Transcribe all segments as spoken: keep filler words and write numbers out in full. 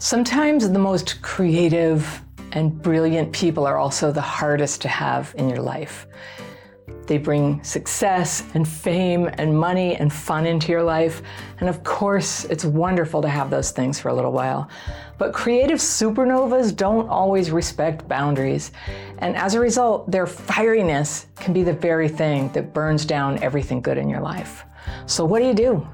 Sometimes the most creative and brilliant people are also the hardest to have in your life. They bring success and fame and money and fun into your life. And of course, it's wonderful to have those things for a little while. But creative supernovas don't always respect boundaries. And as a result, their fieriness can be the very thing that burns down everything good in your life. So what do you do?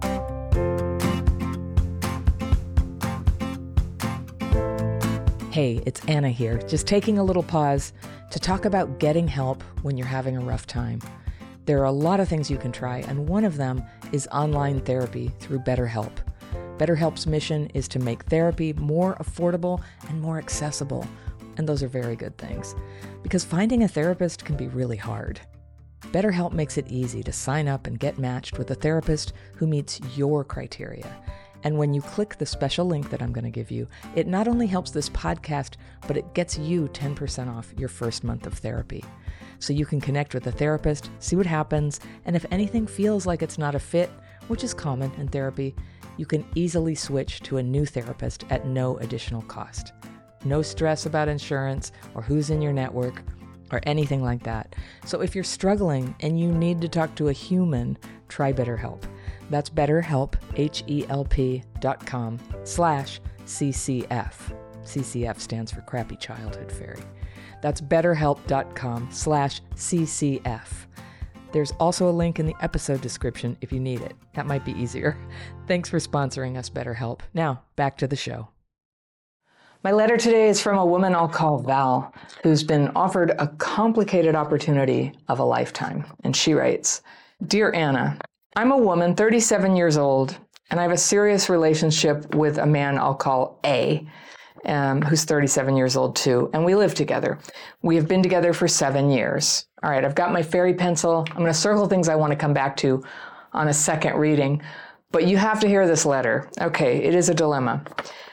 Hey, it's Anna here, just taking a little pause to talk about getting help when you're having a rough time. There are a lot of things you can try, and one of them is online therapy through BetterHelp. BetterHelp's mission is to make therapy more affordable and more accessible, and those are very good things, because finding a therapist can be really hard. BetterHelp makes it easy to sign up and get matched with a therapist who meets your criteria. And when you click the special link that I'm going to give you, it not only helps this podcast, but it gets you ten percent off your first month of therapy. So you can connect with a therapist, see what happens, and if anything feels like it's not a fit, which is common in therapy, you can easily switch to a new therapist at no additional cost. No stress about insurance or who's in your network or anything like that. So if you're struggling and you need to talk to a human, try BetterHelp. That's BetterHelp, H-E-L-P dot com slash C-C-F. C C F stands for Crappy Childhood Fairy. That's BetterHelp.com slash C-C-F. There's also a link in the episode description if you need it. That might be easier. Thanks for sponsoring us, BetterHelp. Now, back to the show. My letter today is from a woman I'll call Val, who's been offered a complicated opportunity of a lifetime. And she writes, Dear Anna, I'm a woman, thirty-seven years old, and I have a serious relationship with a man I'll call A, um, who's thirty-seven years old too, and we live together. We have been together for seven years. All right, I've got my fairy pencil. I'm going to circle things I want to come back to on a second reading, but you have to hear this letter. Okay, it is a dilemma.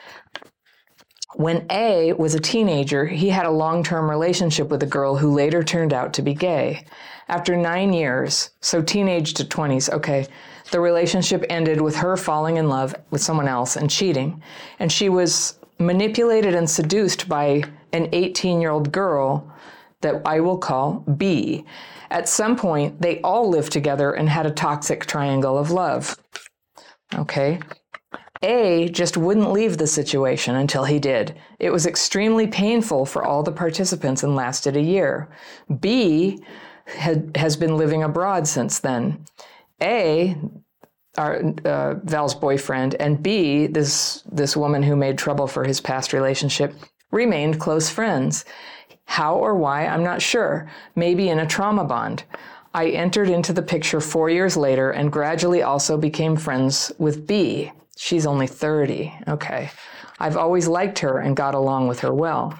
When A was a teenager, he had a long-term relationship with a girl who later turned out to be gay. After nine years, so teenage to twenties, okay, the relationship ended with her falling in love with someone else and cheating. And she was manipulated and seduced by an eighteen-year-old girl that I will call B. At some point, they all lived together and had a toxic triangle of love. Okay. A just wouldn't leave the situation until he did. It was extremely painful for all the participants and lasted a year. B had, has been living abroad since then. A, our uh, Val's boyfriend, and B, this this woman who made trouble for his past relationship, remained close friends. How or why, I'm not sure. Maybe in a trauma bond. I entered into the picture four years later and gradually also became friends with B. She's only thirty. Okay. I've always liked her and got along with her well.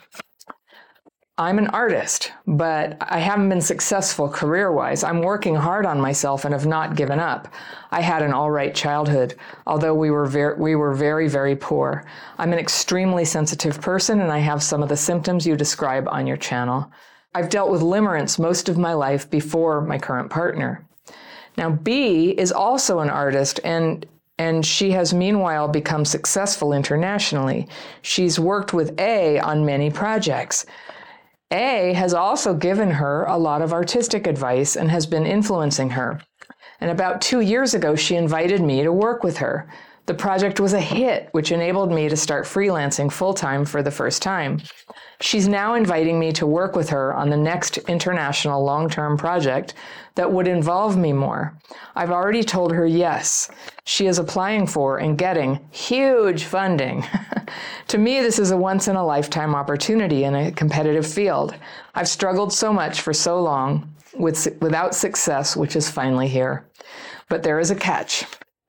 I'm an artist, but I haven't been successful career-wise. I'm working hard on myself and have not given up. I had an all right childhood, although we were very, we were very, very poor. I'm an extremely sensitive person, and I have some of the symptoms you describe on your channel. I've dealt with limerence most of my life before my current partner. Now, B is also an artist, and And she has meanwhile become successful internationally. She's worked with A on many projects. A has also given her a lot of artistic advice and has been influencing her. And about two years ago, she invited me to work with her. The project was a hit, which enabled me to start freelancing full-time for the first time. She's now inviting me to work with her on the next international long-term project that would involve me more. I've already told her yes. She is applying for and getting huge funding. To me, this is a once-in-a-lifetime opportunity in a competitive field. I've struggled so much for so long with, without success, which is finally here. But there is a catch.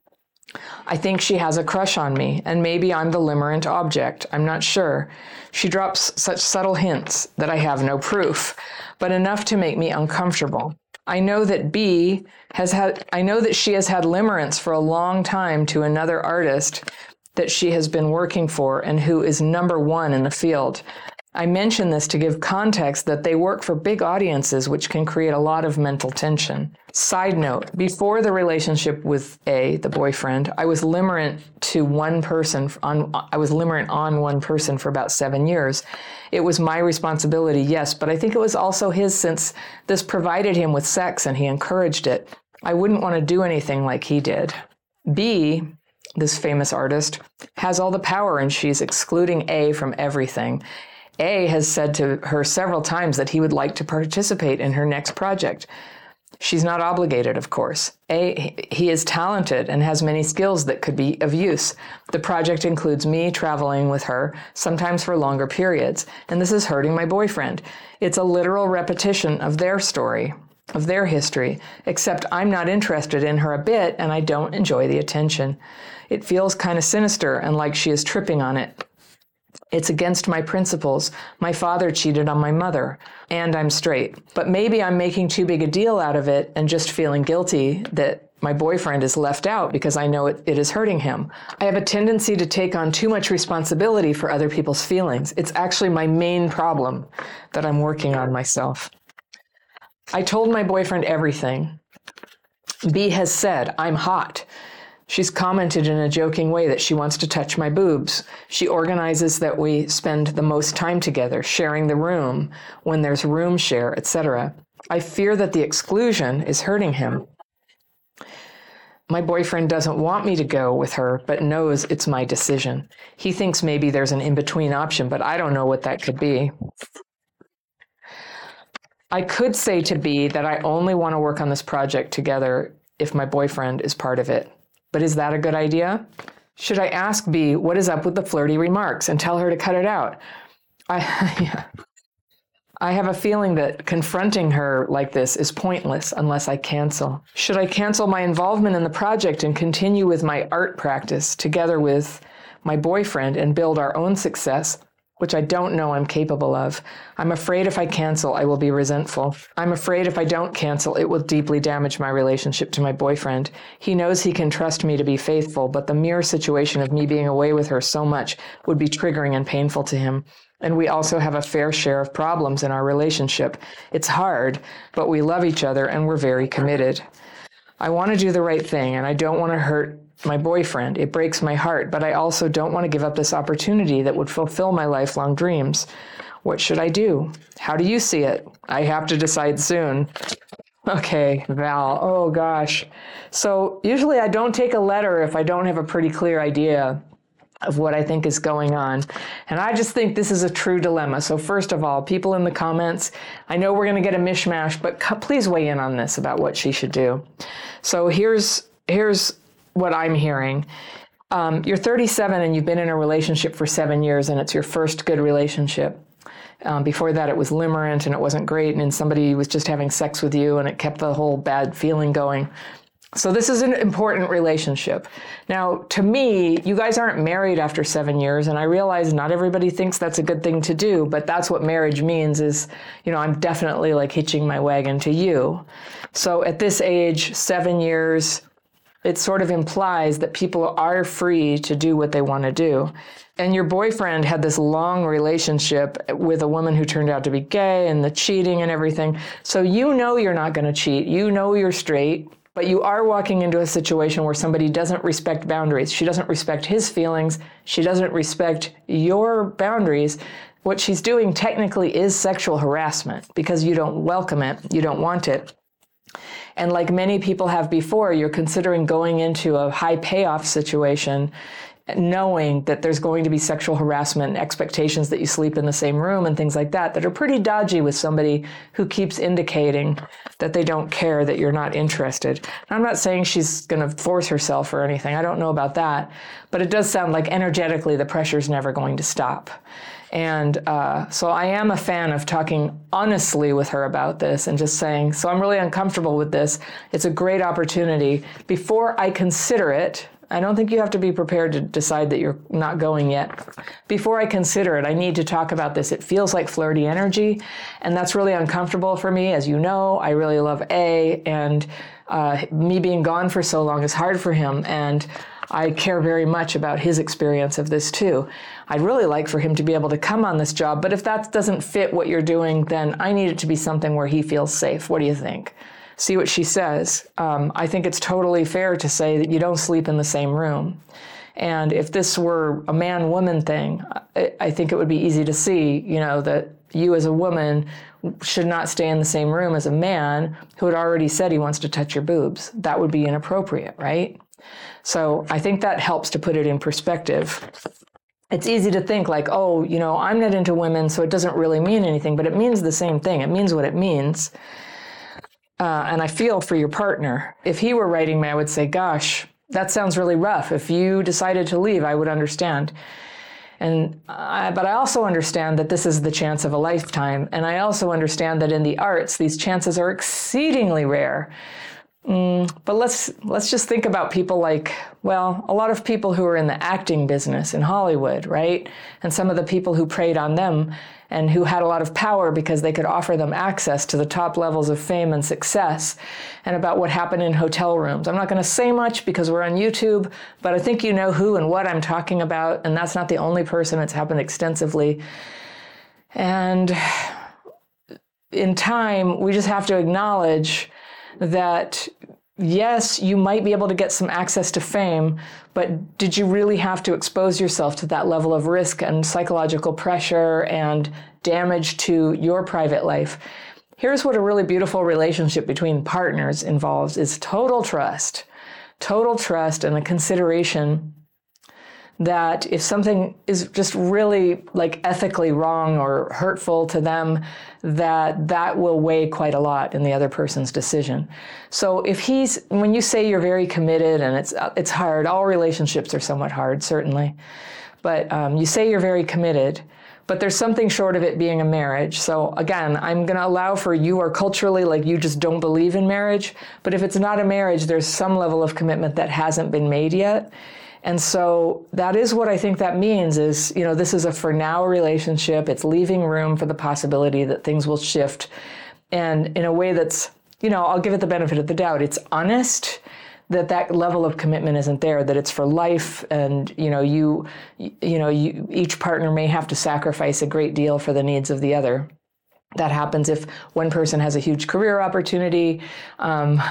I think she has a crush on me, and maybe I'm the limerent object. I'm not sure. She drops such subtle hints that I have no proof, but enough to make me uncomfortable. I know that B has had, I know that she has had limerence for a long time to another artist that she has been working for and who is number one in the field. I mention this to give context that they work for big audiences, which can create a lot of mental tension. Side note, before the relationship with A, the boyfriend, I was limerent to one person on, I was limerent on one person for about seven years. It was my responsibility, yes, but I think it was also his, since this provided him with sex and he encouraged it. I wouldn't want to do anything like he did. B, this famous artist, has all the power and she's excluding A from everything. A has said to her several times that he would like to participate in her next project. She's not obligated, of course. A, he is talented and has many skills that could be of use. The project includes me traveling with her, sometimes for longer periods, and this is hurting my boyfriend. It's a literal repetition of their story, of their history, except I'm not interested in her a bit and I don't enjoy the attention. It feels kind of sinister and like she is tripping on it. It's against my principles. My father cheated on my mother, and I'm straight. But maybe I'm making too big a deal out of it and just feeling guilty that my boyfriend is left out because I know it, it is hurting him. I have a tendency to take on too much responsibility for other people's feelings. It's actually my main problem that I'm working on myself. I told my boyfriend everything. B has said, I'm hot. She's commented in a joking way that she wants to touch my boobs. She organizes that we spend the most time together, sharing the room, when there's room share, et cetera. I fear that the exclusion is hurting him. My boyfriend doesn't want me to go with her, but knows it's my decision. He thinks maybe there's an in-between option, but I don't know what that could be. I could say to B that I only want to work on this project together if my boyfriend is part of it. But is that a good idea? Should I ask B what is up with the flirty remarks and tell her to cut it out? I, I have a feeling that confronting her like this is pointless unless I cancel. Should I cancel my involvement in the project and continue with my art practice together with my boyfriend and build our own success, which I don't know I'm capable of? I'm afraid if I cancel, I will be resentful. I'm afraid if I don't cancel, it will deeply damage my relationship to my boyfriend. He knows he can trust me to be faithful, but the mere situation of me being away with her so much would be triggering and painful to him. And we also have a fair share of problems in our relationship. It's hard, but we love each other and we're very committed. I want to do the right thing, and I don't want to hurt my boyfriend. It breaks my heart, but I also don't want to give up this opportunity that would fulfill my lifelong dreams. What should I do? How do you see it? I have to decide soon. Okay, Val. Oh, gosh. So usually I don't take a letter if I don't have a pretty clear idea of what I think is going on. And I just think this is a true dilemma. So first of all, people in the comments, I know we're going to get a mishmash, but please weigh in on this about what she should do. So here's here's what I'm hearing. Um, you're thirty-seven and you've been in a relationship for seven years and it's your first good relationship. Um, before that, it was limerent and it wasn't great, and then somebody was just having sex with you and it kept the whole bad feeling going. So this is an important relationship. Now, to me, you guys aren't married after seven years, and I realize not everybody thinks that's a good thing to do, but that's what marriage means is, you know, I'm definitely like hitching my wagon to you. So at this age, seven years, it sort of implies that people are free to do what they want to do. And your boyfriend had this long relationship with a woman who turned out to be gay and the cheating and everything. So you know you're not going to cheat. You know you're straight. But you are walking into a situation where somebody doesn't respect boundaries. She doesn't respect his feelings. She doesn't respect your boundaries. What she's doing technically is sexual harassment because you don't welcome it. You don't want it. And like many people have before, you're considering going into a high payoff situation, knowing that there's going to be sexual harassment and expectations that you sleep in the same room and things like that, that are pretty dodgy with somebody who keeps indicating that they don't care, that you're not interested. And I'm not saying she's going to force herself or anything. I don't know about that. But it does sound like energetically the pressure's never going to stop. And uh, so I am a fan of talking honestly with her about this and just saying, so I'm really uncomfortable with this. It's a great opportunity. Before I consider it, I don't think you have to be prepared to decide that you're not going yet. Before I consider it, I need to talk about this. It feels like flirty energy, and that's really uncomfortable for me. As you know, I really love A, and uh, me being gone for so long is hard for him. And I care very much about his experience of this too. I'd really like for him to be able to come on this job, but if that doesn't fit what you're doing, then I need it to be something where he feels safe. What do you think? See what she says. Um, I think it's totally fair to say that you don't sleep in the same room. And if this were a man-woman thing, I, I think it would be easy to see, you know, that you as a woman should not stay in the same room as a man who had already said he wants to touch your boobs. That would be inappropriate, right? So I think that helps to put it in perspective. It's easy to think like, oh, you know, I'm not into women, so it doesn't really mean anything, but it means the same thing. It means what it means. Uh, and I feel for your partner. If he were writing me, I would say, gosh, that sounds really rough. If you decided to leave, I would understand. And I, but I also understand that this is the chance of a lifetime. And I also understand that in the arts, these chances are exceedingly rare. Mm, but let's let's just think about people like, well, a lot of people who are in the acting business in Hollywood, right? And some of the people who preyed on them and who had a lot of power because they could offer them access to the top levels of fame and success, and about what happened in hotel rooms. I'm not going to say much because we're on YouTube, but I think you know who and what I'm talking about, and that's not the only person. It's happened extensively. And in time, we just have to acknowledge that, yes, you might be able to get some access to fame, but did you really have to expose yourself to that level of risk and psychological pressure and damage to your private life? Here's what a really beautiful relationship between partners involves is total trust, total trust and a consideration that if something is just really like ethically wrong or hurtful to them, that that will weigh quite a lot in the other person's decision. So if he's, when you say you're very committed, and it's it's hard, all relationships are somewhat hard, certainly, but um, you say you're very committed, but there's something short of it being a marriage. So again, I'm going to allow for you are culturally like you just don't believe in marriage, but if it's not a marriage, there's some level of commitment that hasn't been made yet. And so that is what I think that means is, you know, this is a for now relationship. It's leaving room for the possibility that things will shift. And in a way that's, you know, I'll give it the benefit of the doubt. It's honest that that level of commitment isn't there, that it's for life. And, you know, you, you know, you, each partner may have to sacrifice a great deal for the needs of the other. That happens if one person has a huge career opportunity, um,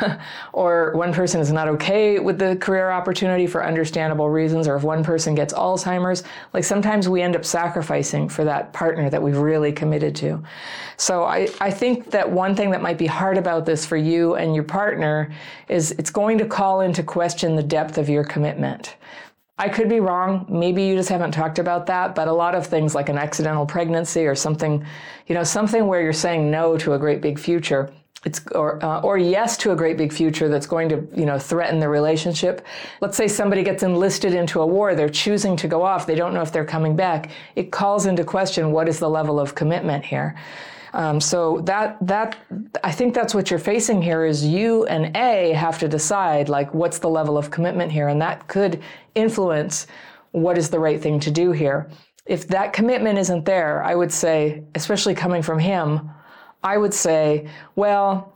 or one person is not okay with the career opportunity for understandable reasons, or if one person gets Alzheimer's. Like sometimes we end up sacrificing for that partner that we've really committed to. So I, I think that one thing that might be hard about this for you and your partner is it's going to call into question the depth of your commitment. I could be wrong. Maybe you just haven't talked about that, but a lot of things like an accidental pregnancy or something, you know, something where you're saying no to a great big future, it's or uh, or yes to a great big future that's going to, you know, threaten the relationship. Let's say somebody gets enlisted into a war, they're choosing to go off, they don't know if they're coming back. It calls into question what is the level of commitment here. Um, so that that I think that's what you're facing here is you and A have to decide like what's the level of commitment here, and that could influence what is the right thing to do here. If that commitment isn't there, I would say, especially coming from him, I would say, well,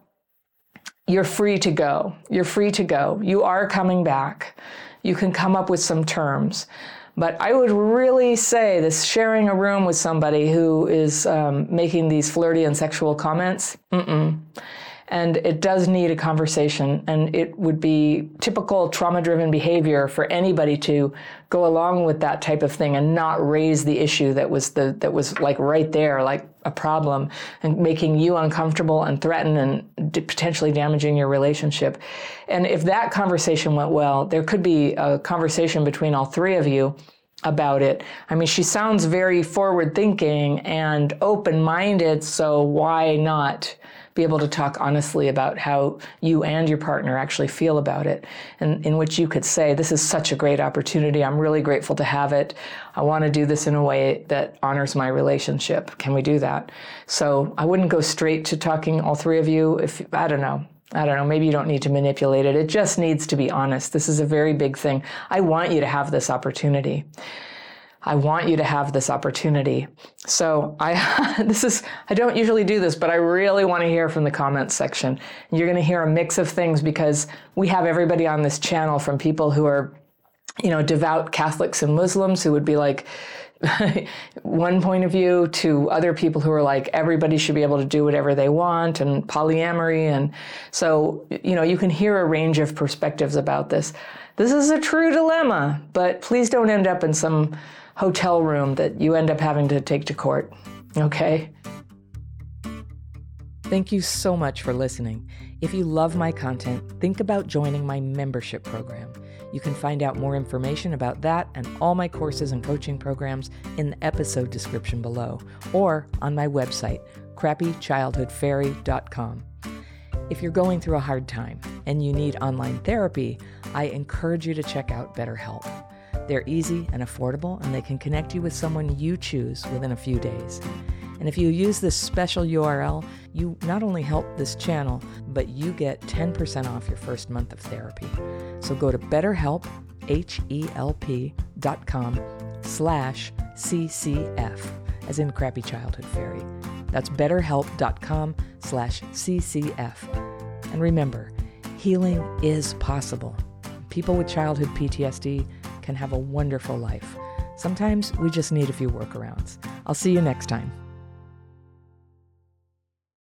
you're free to go. You're free to go. You are coming back. You can come up with some terms. But I would really say this sharing a room with somebody who is um, making these flirty and sexual comments, mm-mm. And it does need a conversation, and it would be typical trauma-driven behavior for anybody to go along with that type of thing and not raise the issue that was the that was like right there, like a problem, and making you uncomfortable and threaten and d- potentially damaging your relationship. And if that conversation went well, there could be a conversation between all three of you about it. I mean, she sounds very forward-thinking and open-minded, so why not be able to talk honestly about how you and your partner actually feel about it, and in which you could say, this is such a great opportunity. I'm really grateful to have it. I want to do this in a way that honors my relationship. Can we do that? So I wouldn't go straight to talking all three of you. If I don't know. I don't know, maybe you don't need to manipulate it. It just needs to be honest. This is a very big thing. I want you to have this opportunity. I want you to have this opportunity. So I, this is, I don't usually do this, but I really want to hear from the comments section. You're going to hear a mix of things because we have everybody on this channel from people who are you know, devout Catholics and Muslims who would be like one point of view, to other people who are like, everybody should be able to do whatever they want, and polyamory. And so, you know, you can hear a range of perspectives about this. This is a true dilemma, but please don't end up in some hotel room that you end up having to take to court. Okay? Thank you so much for listening. If you love my content, think about joining my membership program. You can find out more information about that and all my courses and coaching programs in the episode description below, or on my website, crappy childhood fairy dot com. If you're going through a hard time and you need online therapy, I encourage you to check out BetterHelp. They're easy and affordable, and they can connect you with someone you choose within a few days. And if you use this special U R L, you not only help this channel, but you get ten percent off your first month of therapy. So go to betterhelp, H E L P dot com slash C C F, as in Crappy Childhood Fairy. That's betterhelp dot com slash C C F. And remember, healing is possible. People with childhood P T S D can have a wonderful life. Sometimes we just need a few workarounds. I'll see you next time.